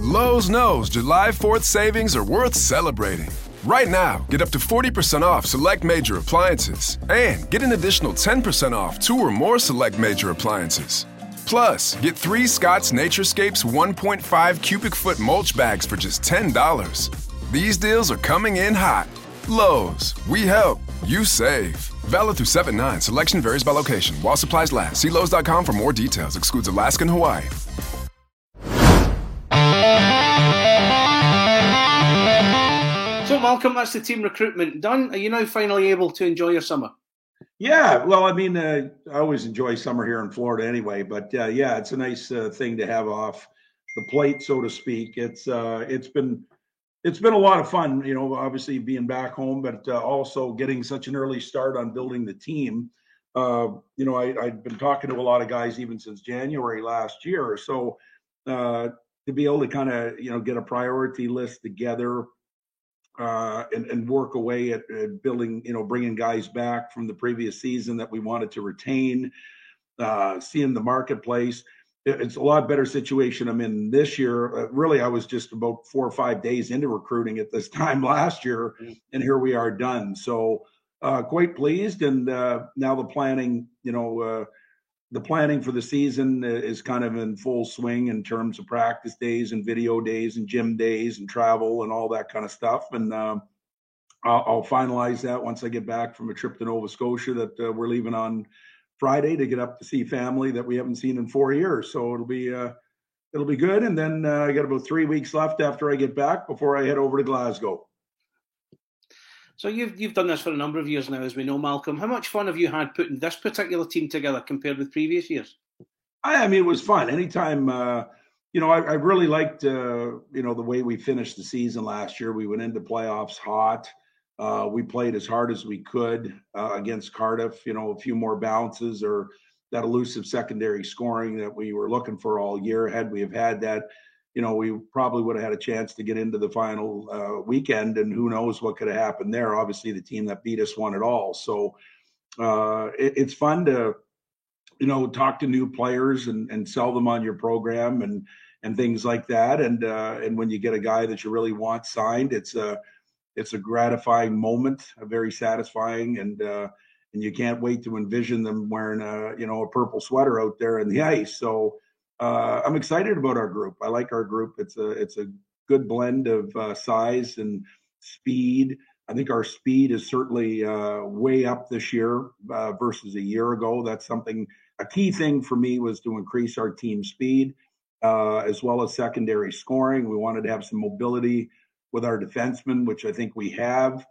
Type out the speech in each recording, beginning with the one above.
Lowe's knows July 4th savings are worth celebrating. Right now, get up to 40% off select major appliances and get an additional 10% off 2 or more select major appliances. Plus, get 3 Scott's Naturescapes 1.5 cubic foot mulch bags for just $10. These deals are coming in hot. Lowe's, we help, you save. Valid through 7/9. Selection varies by location. While supplies last. See Lowe's.com for more details. Excludes Alaska and Hawaii. So, Malcolm, that's the team recruitment done. Are you now finally able to enjoy your summer? Yeah, well, I mean, I always enjoy summer here in Florida anyway. But yeah, it's a nice thing to have off the plate, so to speak. It's been a lot of fun, you know, obviously being back home, but also getting such an early start on building the team. You know, I've been talking to a lot of guys even since January last year. So to be able to kind of, you know, get a priority list together and work away at building, you know, bringing guys back from the previous season that we wanted to retain, seeing the marketplace. It's a lot better situation I'm in this year. Really, I was just about 4 or 5 days into recruiting at this time last year, and here we are done. So quite pleased. And now the planning, you know, the planning for the season is kind of in full swing in terms of practice days and video days and gym days and travel and all that kind of stuff. And I'll finalize that once I get back from a trip to Nova Scotia that we're leaving on Friday to get up to see family that we haven't seen in 4 years. So it'll be good. And then I got about 3 weeks left after I get back before I head over to Glasgow. So you've done this for a number of years now, as we know, Malcolm. How much fun have you had putting this particular team together compared with previous years? I mean, it was fun. Anytime, you know, I really liked, you know, the way we finished the season last year. We went into playoffs hot. We played as hard as we could against Cardiff. You know, a few more bounces or that elusive secondary scoring that we were looking for all year. Had we have had that, you know, we probably would have had a chance to get into the final weekend, and who knows what could have happened there. Obviously, the team that beat us won it all. So it's fun to, you know, talk to new players and sell them on your program and things like that. And when you get a guy that you really want signed, it's a gratifying moment, a very satisfying, and you can't wait to envision them wearing a purple sweater out there in the ice. So I'm excited about our group. I like our group. It's a good blend of size and speed. I think our speed is certainly way up this year versus a year ago. That's a key thing for me was to increase our team speed as well as secondary scoring. We wanted to have some mobility with our defensemen, which I think we have.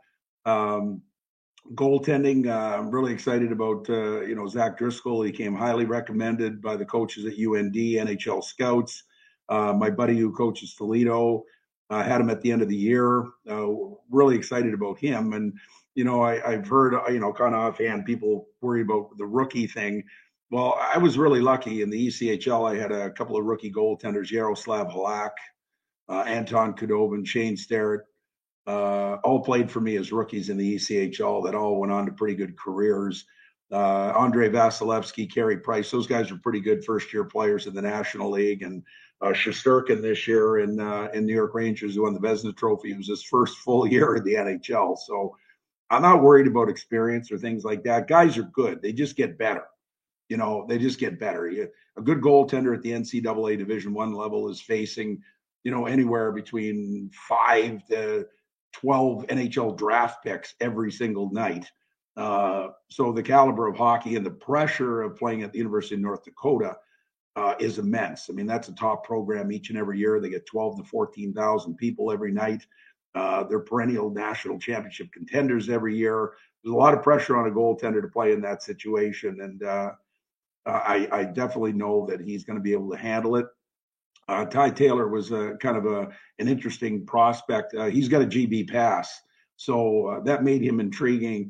Goaltending, I'm really excited about, Zach Driscoll. He came highly recommended by the coaches at UND, NHL scouts. My buddy who coaches Toledo had him at the end of the year. Really excited about him. And, you know, I've heard, kind of offhand, people worry about the rookie thing. Well, I was really lucky in the ECHL. I had a couple of rookie goaltenders, Yaroslav Halak, Anton Khudobin, Shane Starrett, all played for me as rookies in the ECHL that all went on to pretty good careers. Andrei Vasilevsky, Carey Price, those guys are pretty good first-year players in the National League. And Shesterkin this year in New York Rangers, who won the Vezina Trophy. It was his first full year in the NHL. So I'm not worried about experience or things like that. Guys are good. They just get better. You know, they just get better. A good goaltender at the NCAA Division I level is facing, anywhere between 5 to 12 NHL draft picks every single night. So the caliber of hockey and the pressure of playing at the University of North Dakota is immense. I mean, that's a top program each and every year. They get 12 to 14,000 people every night. They're perennial national championship contenders every year. There's a lot of pressure on a goaltender to play in that situation. And I definitely know that he's going to be able to handle it. Ty Taylor was kind of an interesting prospect. He's got a GB pass, so that made him intriguing.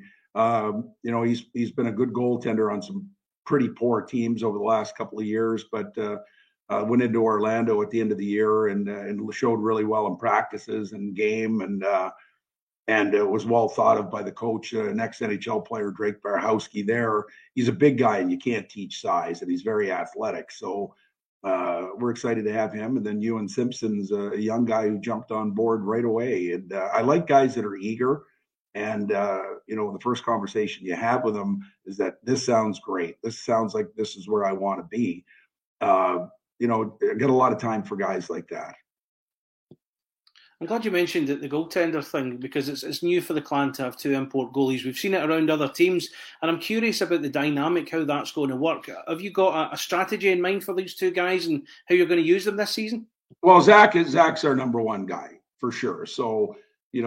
He's been a good goaltender on some pretty poor teams over the last couple of years, but went into Orlando at the end of the year and showed really well in practices and game, and it was well thought of by the coach, an ex-NHL player, Drake Barhowski there. He's a big guy, and you can't teach size, and he's very athletic. So we're excited to have him. And then Ewan Simpson's a young guy who jumped on board right away. And I like guys that are eager. And, the first conversation you have with them is that this sounds great. This sounds like this is where I want to be. I get a lot of time for guys like that. I'm glad you mentioned the goaltender thing, because it's new for the Clan to have two import goalies. We've seen it around other teams, and I'm curious about the dynamic, how that's going to work. Have you got a strategy in mind for these two guys and how you're going to use them this season? Well, Zach's our number one guy for sure. So,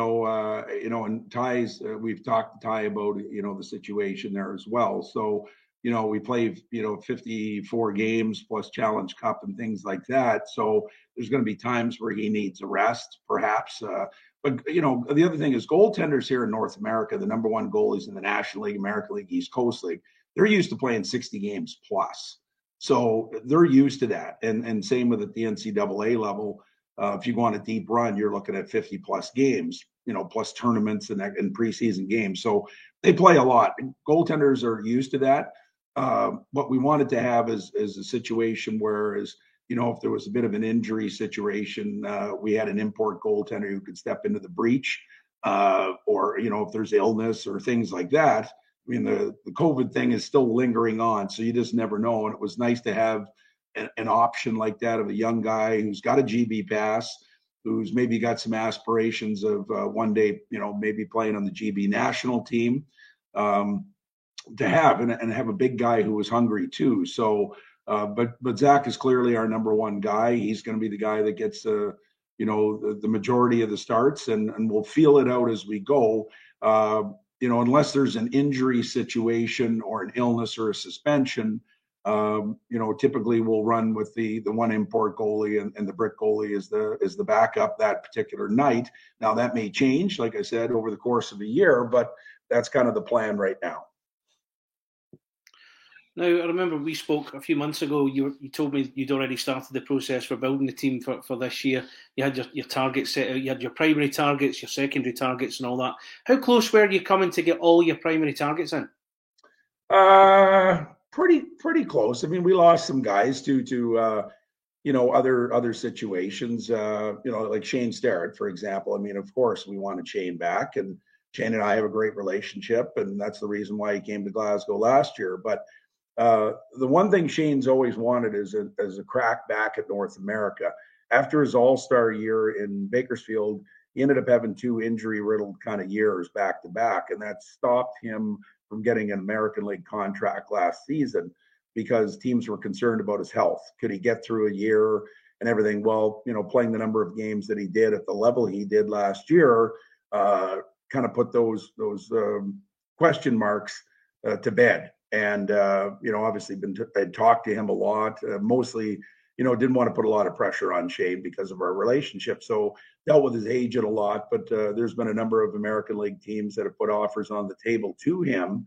and Ty's, we've talked to Ty about, the situation there as well. So, we play, 54 games plus Challenge Cup and things like that. So there's going to be times where he needs a rest, perhaps. But, the other thing is goaltenders here in North America, the number one goalies in the National League, American League, East Coast League, they're used to playing 60 games plus. So they're used to that. And same with at the NCAA level. If you go on a deep run, you're looking at 50 plus games, plus tournaments and preseason games. So they play a lot. Goaltenders are used to that. What we wanted to have is a situation where, if there was a bit of an injury situation, we had an import goaltender who could step into the breach, or, if there's illness or things like that. I mean, the COVID thing is still lingering on, so you just never know. And it was nice to have an option like that of a young guy who's got a GB pass, who's maybe got some aspirations of one day, maybe playing on the GB national team. To have and have a big guy who was hungry too. So, but Zach is clearly our number one guy. He's going to be the guy that gets the majority of the starts, and we'll feel it out as we go. Unless there's an injury situation or an illness or a suspension, typically we'll run with the one import goalie and the Brit goalie is the backup that particular night. Now that may change, like I said, over the course of a year, but that's kind of the plan right now. Now, I remember we spoke a few months ago. You told me you'd already started the process for building the team for this year. You had your targets set out. You had your primary targets, your secondary targets, and all that. How close were you coming to get all your primary targets in? Pretty close. I mean, we lost some guys to other situations. Like Shane Starrett, for example. I mean, of course, we wanted Shane back, and Shane and I have a great relationship, and that's the reason why he came to Glasgow last year. But the one thing Shane's always wanted is a crack back at North America. After his all-star year in Bakersfield, he ended up having two injury-riddled kind of years back to back, and that stopped him from getting an American League contract last season because teams were concerned about his health. Could he get through a year and everything? Well, playing the number of games that he did at the level he did last year kind of put those question marks to bed. And, obviously I'd talked to him a lot, mostly, didn't want to put a lot of pressure on Shane because of our relationship. So dealt with his agent a lot, but there's been a number of American League teams that have put offers on the table to him.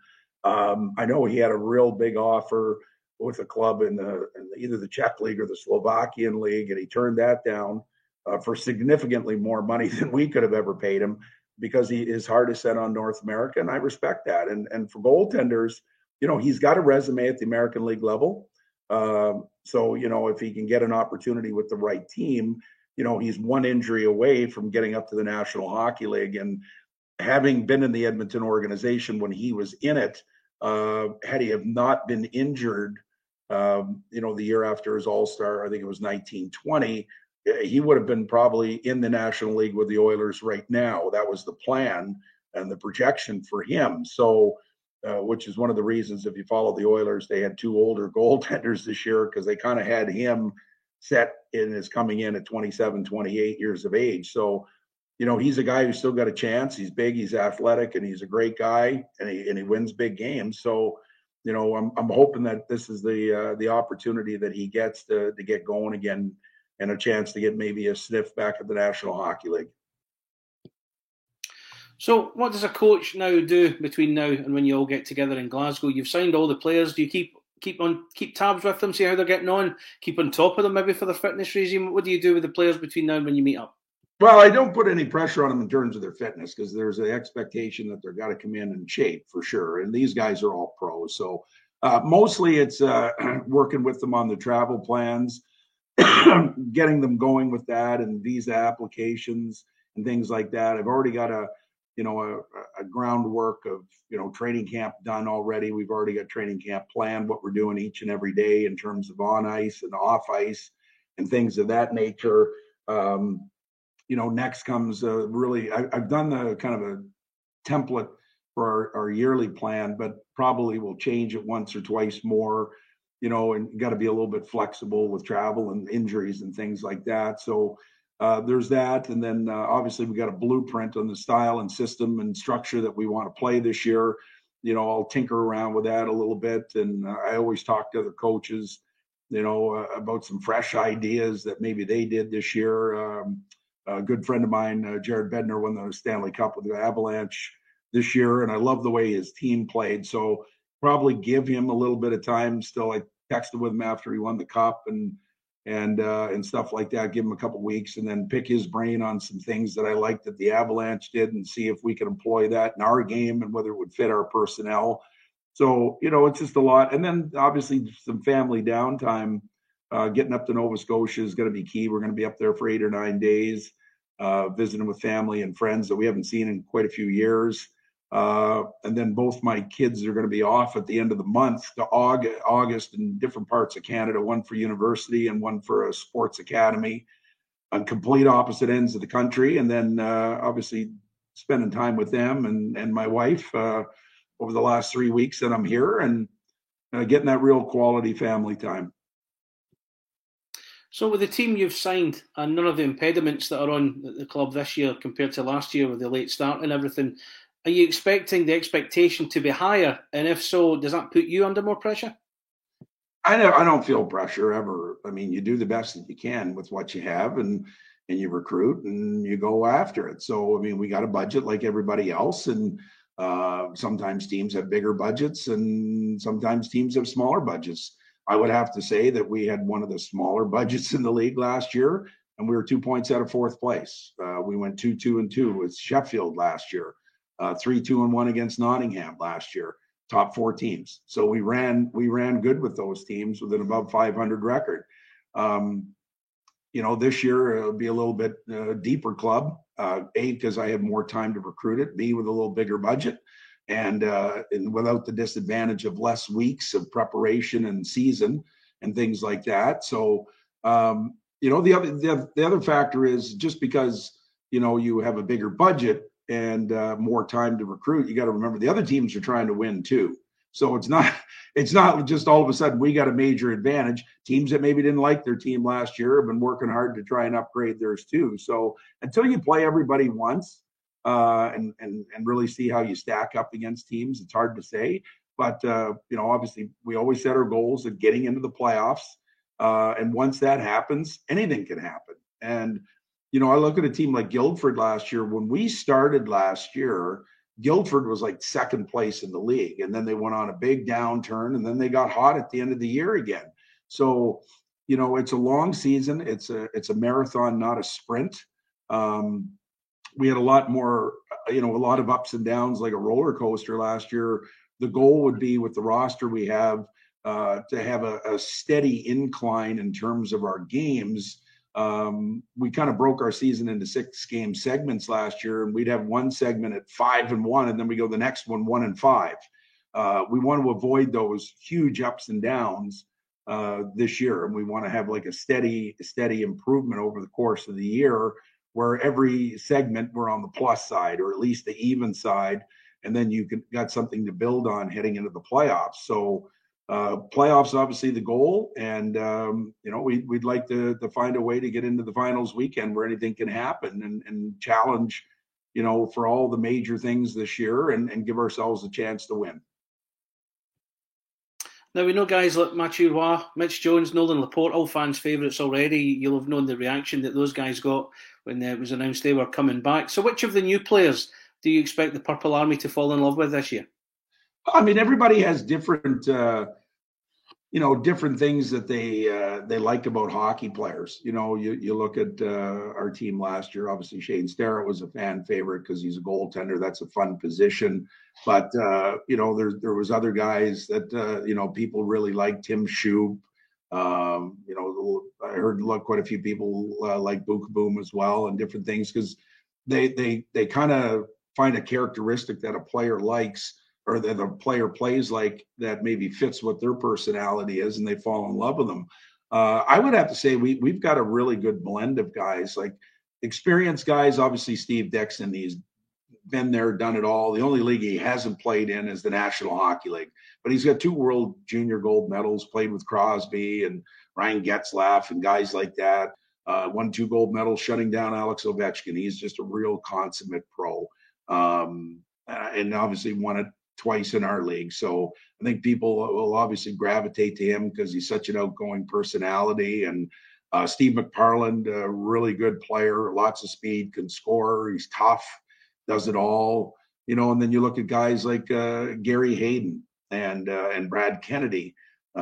I know he had a real big offer with a club in either the Czech League or the Slovakian League, and he turned that down for significantly more money than we could have ever paid him because his heart is set on North America, and I respect that. And for goaltenders, he's got a resume at the American League level. So, if he can get an opportunity with the right team, he's one injury away from getting up to the National Hockey League. And having been in the Edmonton organization when he was in it, had he have not been injured, the year after his All-Star, I think it was 1920, he would have been probably in the National League with the Oilers right now. That was the plan and the projection for him. So, which is one of the reasons, if you follow the Oilers, they had two older goaltenders this year because they kind of had him set in as coming in at 27, 28 years of age. So, he's a guy who's still got a chance. He's big, he's athletic, and he's a great guy, and he wins big games. So, I'm hoping that this is the opportunity that he gets to get going again and a chance to get maybe a sniff back at the National Hockey League. So what does a coach now do between now and when you all get together in Glasgow? You've signed all the players. Do you keep tabs with them, see how they're getting on, keep on top of them maybe for their fitness regime? What do you do with the players between now and when you meet up? Well, I don't put any pressure on them in terms of their fitness because there's an expectation that they've got to come in shape for sure. And these guys are all pros. So mostly it's working with them on the travel plans. getting them going with that and visa applications and things like that. I've already got a groundwork of, training camp done already. We've already got training camp planned, what we're doing each and every day in terms of on ice and off ice and things of that nature. Next comes I've done the kind of a template for our yearly plan, but probably will change it once or twice more, and you got to be a little bit flexible with travel and injuries and things like that. So there's that. And then obviously we got a blueprint on the style and system and structure that we want to play this year. I'll tinker around with that a little bit. And I always talk to other coaches, about some fresh ideas that maybe they did this year. A good friend of mine, Jared Bednar, won the Stanley Cup with the Avalanche this year. And I love the way his team played. So probably give him a little bit of time still. I texted with him after he won the cup and stuff like that, give him a couple of weeks and then pick his brain on some things that I liked that the Avalanche did and see if we could employ that in our game and whether it would fit our personnel. So, it's just a lot. And then obviously some family downtime, getting up to Nova Scotia is going to be key. We're going to be up there for 8 or 9 days, visiting with family and friends that we haven't seen in quite a few years. And then both my kids are going to be off at the end of the month to August in different parts of Canada, one for university and one for a sports academy on complete opposite ends of the country. And then obviously spending time with them and my wife over the last 3 weeks that I'm here and getting that real quality family time. So with the team you've signed and none of the impediments that are on the club this year compared to last year with the late start and everything, are you expecting the expectation to be higher? And if so, does that put you under more pressure? I don't feel pressure ever. I mean, you do the best that you can with what you have and you recruit and you go after it. So, I mean, we got a budget like everybody else. And sometimes teams have bigger budgets and sometimes teams have smaller budgets. I would have to say that we had one of the smaller budgets in the league last year and we were 2 points out of fourth place. We went 2-2-2 with Sheffield last year. 3-2-1 against Nottingham last year, top 4 teams. So we ran good with those teams with an above 500 record. This year it'll be a little bit deeper club. A, because I have more time to recruit it. B, with a little bigger budget, and without the disadvantage of less weeks of preparation and season and things like that. So the other factor is just because you have a bigger budget and more time to recruit, you got to remember the other teams are trying to win too. So it's not just all of a sudden we got a major advantage. Teams that maybe didn't like their team last year have been working hard to try and upgrade theirs too. So until you play everybody once and really see how you stack up against teams, it's hard to say. But obviously we always set our goals of getting into the playoffs. And once that happens, anything can happen. And I look at a team like Guildford last year. When we started last year, Guildford was like second place in the league. And then they went on a big downturn and then they got hot at the end of the year again. So, it's a long season. It's a marathon, not a sprint. We had a lot more, a lot of ups and downs, like a roller coaster last year. The goal would be with the roster we have to have a steady incline in terms of our games. We kind of broke our season into 6 game segments last year, and we'd have one segment at 5-1, and then we go the next one 1-5. We want to avoid those huge ups and downs this year, and we want to have like a steady improvement over the course of the year, where every segment we're on the plus side or at least the even side, and then you got something to build on heading into the playoffs. So. Playoffs obviously the goal, and we'd like to find a way to get into the finals weekend where anything can happen and challenge, for all the major things this year and give ourselves a chance to win. Now we know guys like Mathieu Roy, Mitch Jones, Nolan Laporte, all fans' favourites already. You'll have known the reaction that those guys got when it was announced they were coming back. So which of the new players do you expect the Purple Army to fall in love with this year? I mean, everybody has different things that they like about hockey players. You look at our team last year. Obviously, Shane Starrett was a fan favorite because he's a goaltender. That's a fun position. But there was other guys that people really liked. Tim Shoup, I heard quite a few people like Book Boom as well and different things because they kind of find a characteristic that a player likes or that a player plays like that maybe fits what their personality is, and they fall in love with them. I would have to say we've got a really good blend of guys, like experienced guys. Obviously, Steve Dixon, he's been there, done it all. The only league he hasn't played in is the National Hockey League, but he's got 2 World Junior gold medals, played with Crosby and Ryan Getzlaf and guys like that. Won 2 gold medals shutting down Alex Ovechkin. He's just a real consummate pro. And obviously won it twice in our league. So I think people will obviously gravitate to him because he's such an outgoing personality. And Steve McParland, a really good player, lots of speed, can score. He's tough, does it all. And then you look at guys like Gary Hayden and Brad Kennedy.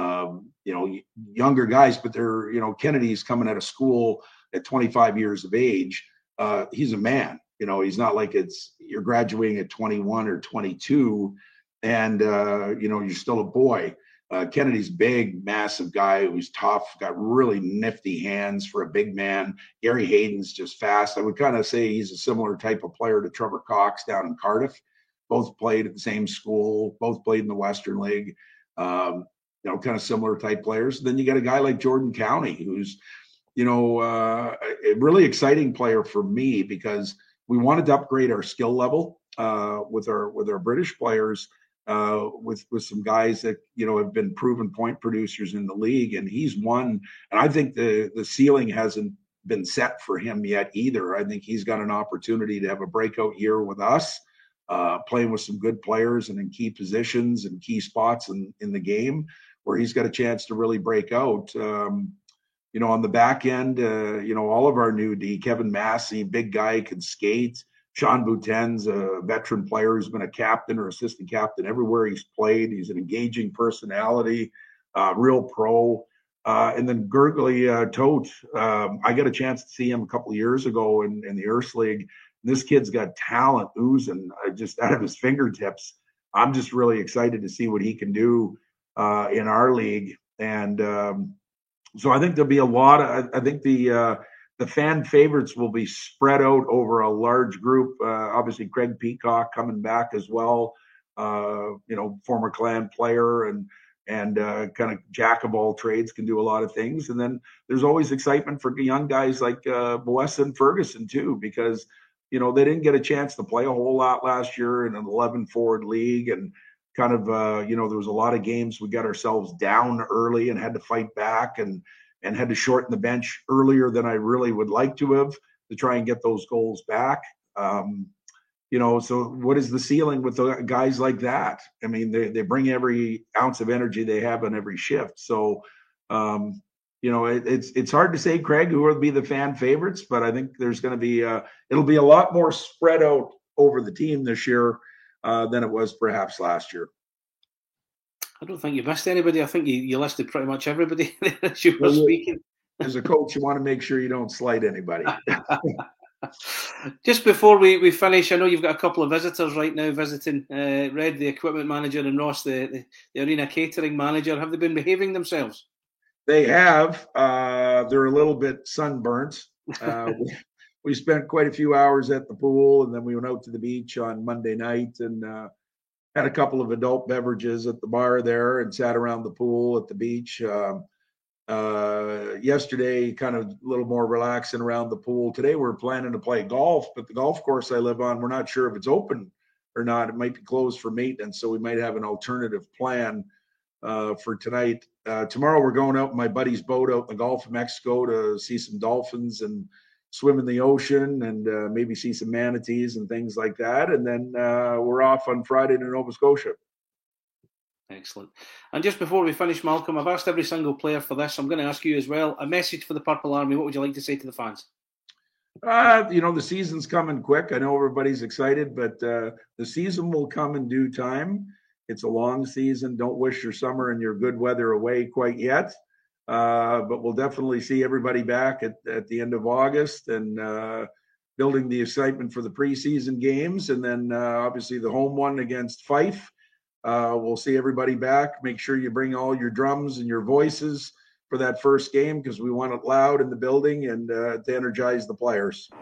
Younger guys, but they're, Kennedy's coming out of school at 25 years of age. He's a man, he's not like you're graduating at 21 or 22 and, you're still a boy. Kennedy's big, massive guy who's tough, got really nifty hands for a big man. Gary Hayden's just fast. I would kind of say he's a similar type of player to Trevor Cox down in Cardiff. Both played at the same school, both played in the Western League. Kind of similar type players. Then you got a guy like Jordan County, who's, a really exciting player for me because we wanted to upgrade our skill level with our British players, with some guys that have been proven point producers in the league, and he's one. And I think the ceiling hasn't been set for him yet either. I think he's got an opportunity to have a breakout year with us. Playing with some good players and in key positions and key spots in the game where he's got a chance to really break out. On the back end, all of our new D, Kevin Massey, big guy, can skate. Sean Bouten's a veteran player who's been a captain or assistant captain everywhere he's played. He's an engaging personality, real pro. And then Gurgly Tote, I got a chance to see him a couple of years ago in the Earth League. This kid's got talent oozing just out of his fingertips. I'm just really excited to see what he can do in our league. And so I think there'll be a lot of, I think the fan favorites will be spread out over a large group. Obviously, Craig Peacock coming back as well, former Clan player and kind of jack of all trades, can do a lot of things. And then there's always excitement for young guys like Boessa and Ferguson too, because they didn't get a chance to play a whole lot last year in an 11 forward league. And kind of, there was a lot of games we got ourselves down early and had to fight back and had to shorten the bench earlier than I really would like to have to try and get those goals back. So what is the ceiling with the guys like that? I mean, they bring every ounce of energy they have on every shift. So, it's hard to say, Craig, who will be the fan favorites, but I think there's going to be it'll be a lot more spread out over the team this year than it was perhaps last year. I don't think you missed anybody. I think you listed pretty much everybody as you were speaking. As a coach, you want to make sure you don't slight anybody. Just before we finish, I know you've got a couple of visitors right now visiting Red, the equipment manager, and Ross, the arena catering manager. Have they been behaving themselves? They have. They're a little bit sunburnt. We spent quite a few hours at the pool, and then we went out to the beach on Monday night and had a couple of adult beverages at the bar there and sat around the pool at the beach. Yesterday, kind of a little more relaxing around the pool. Today, we're planning to play golf, but the golf course I live on, we're not sure if it's open or not. It might be closed for maintenance, so we might have an alternative plan for tonight. Tomorrow, we're going out in my buddy's boat out in the Gulf of Mexico to see some dolphins and swim in the ocean and maybe see some manatees and things like that. And then we're off on Friday to Nova Scotia. Excellent. And just before we finish, Malcolm, I've asked every single player for this. I'm going to ask you as well. A message for the Purple Army. What would you like to say to the fans? The season's coming quick. I know everybody's excited, but the season will come in due time. It's a long season. Don't wish your summer and your good weather away quite yet. But we'll definitely see everybody back at the end of August and building the excitement for the preseason games. And then obviously the home one against Fife. We'll see everybody back. Make sure you bring all your drums and your voices for that first game because we want it loud in the building and to energize the players.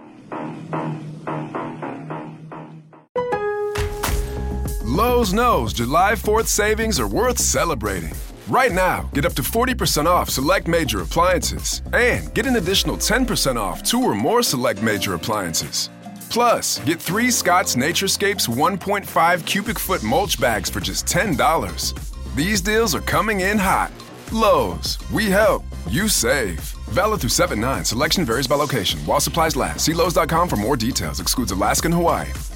Lowe's knows July 4th savings are worth celebrating. Right now, get up to 40% off select major appliances and get an additional 10% off 2 or more select major appliances. Plus, get 3 Scott's Naturescapes 1.5 cubic foot mulch bags for just $10. These deals are coming in hot. Lowe's, we help, you save. Valid through 7/9. Selection varies by location. While supplies last. See Lowe's.com for more details. Excludes Alaska and Hawaii.